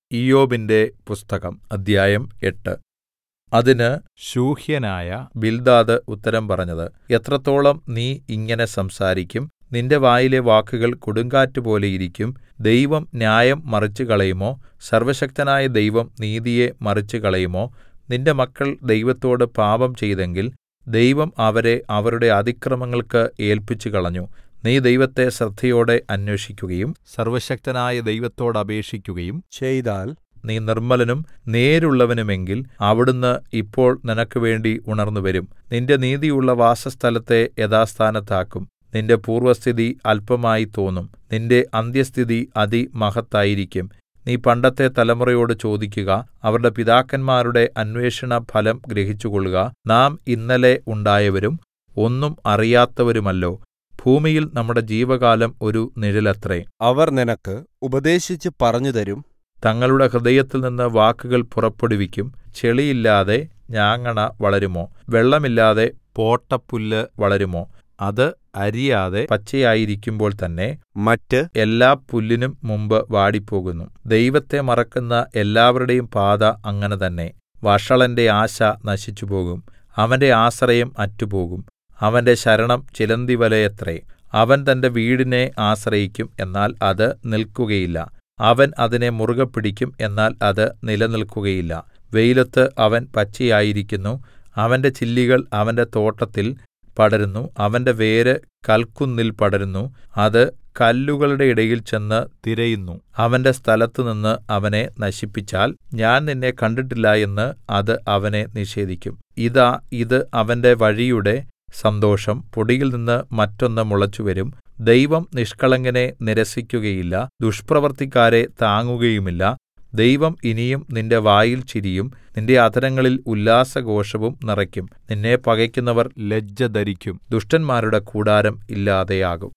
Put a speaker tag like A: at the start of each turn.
A: ഇയ്യോബിന്റെ പുസ്തകം അദ്ധ്യായം 8. അതിന് ശൂഹ്യനായ ബിൽദാദ് ഉത്തരം പറഞ്ഞത്, എത്രത്തോളം നീ ഇങ്ങനെ സംസാരിക്കും? നിന്റെ വായിലെ വാക്കുകൾ കൊടുങ്കാറ്റുപോലെ ഇരിക്കും. ദൈവം ന്യായം മറിച്ചുകളയുമോ? സർവ്വശക്തനായ ദൈവം നീതിയെ മറിച്ചുകളയുമോ? നിന്റെ മക്കൾ ദൈവത്തോട് പാപം ചെയ്തെങ്കിൽ ദൈവം അവരെ അവരുടെ അതിക്രമങ്ങൾക്ക് ഏല്പിച്ചുകളഞ്ഞു. നീ ദൈവത്തെ ശ്രദ്ധയോടെ അന്വേഷിക്കുകയും സർവ്വശക്തനായ ദൈവത്തോട് അപേക്ഷിക്കുകയും ചെയ്താൽ നീ നിർമ്മലനും നേരുള്ളവനുമെങ്കിൽ അവിടുന്ന് ഇപ്പോൾ നിനക്കുവേണ്ടി ഉണർന്നുവരും. നിന്റെ നീതിയുള്ള വാസസ്ഥലത്തെ യഥാസ്ഥാനത്താക്കും. നിന്റെ പൂർവ്വസ്ഥിതി അല്പമായി തോന്നും. നിന്റെ അന്ത്യസ്ഥിതി അതിമഹത്തായിരിക്കും. നീ പണ്ടത്തെ തലമുറയോട് ചോദിക്കുക, അവരുടെ പിതാക്കന്മാരുടെ അന്വേഷണഫലം ഗ്രഹിച്ചുകൊള്ളുക. നാം ഇന്നലെ ഉണ്ടായവരും ഒന്നും അറിയാത്തവരുമല്ലോ. ഭൂമിയിൽ നമ്മുടെ ജീവകാലം ഒരു നിഴലത്രേ.
B: അവർ നിനക്ക് ഉപദേശിച്ച് പറഞ്ഞുതരും.
A: തങ്ങളുടെ ഹൃദയത്തിൽനിന്ന് വാക്കുകൾ പുറപ്പെടുവിക്കും. ചെളിയില്ലാതെ ഞാങ്ങണ വളരുമോ? വെള്ളമില്ലാതെ പോട്ടപ്പുല്ല് വളരുമോ? അത് അരിയാതെ പച്ചയായിരിക്കുമ്പോൾ തന്നെ
B: മറ്റ്
A: എല്ലാ പുല്ലിനും മുമ്പ് വാടിപ്പോകുന്നു. ദൈവത്തെ മറക്കുന്ന എല്ലാവരുടെയും പാത അങ്ങനെ തന്നെ. വഷളന്റെ ആശ നശിച്ചുപോകും. അവന്റെ ആശ്രയം അറ്റുപോകും. അവന്റെ ശരണം ചിലന്തിവലയത്രേ. അവൻ തന്റെ വീടിനെ ആശ്രയിക്കും, എന്നാൽ അത് നിൽക്കുകയില്ല. അവൻ അതിനെ മുറുകെ പിടിക്കും, എന്നാൽ അത് നിലനിൽക്കുകയില്ല. വെയിലത്ത് അവൻ പച്ചയായിരിക്കുന്നു. അവന്റെ ചില്ലികൾ അവന്റെ തോട്ടത്തിൽ പടരുന്നു. അവന്റെ വേര് കൽക്കുന്നിൽ പടരുന്നു. അത് കല്ലുകളുടെ ഇടയിൽ ചെന്ന് തിരയുന്നു. അവന്റെ സ്ഥലത്തുനിന്ന് അവനെ നശിപ്പിച്ചാൽ ഞാൻ നിന്നെ കണ്ടിട്ടില്ല എന്ന് അത് അവനെ നിഷേധിക്കും. ഇതാ, ഇത് അവന്റെ വഴിയുടെ സന്തോഷം. പൊടിയിൽനിന്ന് മറ്റൊന്ന് മുളച്ചുവരും. ദൈവം നിഷ്കളങ്കനെ നിരസിക്കുകയില്ല, ദുഷ്പ്രവൃത്തിക്കാരെ താങ്ങുകയുമില്ല. ദൈവം ഇനിയും നിന്റെ വായിൽ ചിരിയും നിന്റെ അധരങ്ങളിൽ ഉല്ലാസഘോഷവും നിറയ്ക്കും. നിന്നെ പകയ്ക്കുന്നവർ ലജ്ജ ധരിക്കും. ദുഷ്ടന്മാരുടെ കൂടാരം ഇല്ലാതെയാകും.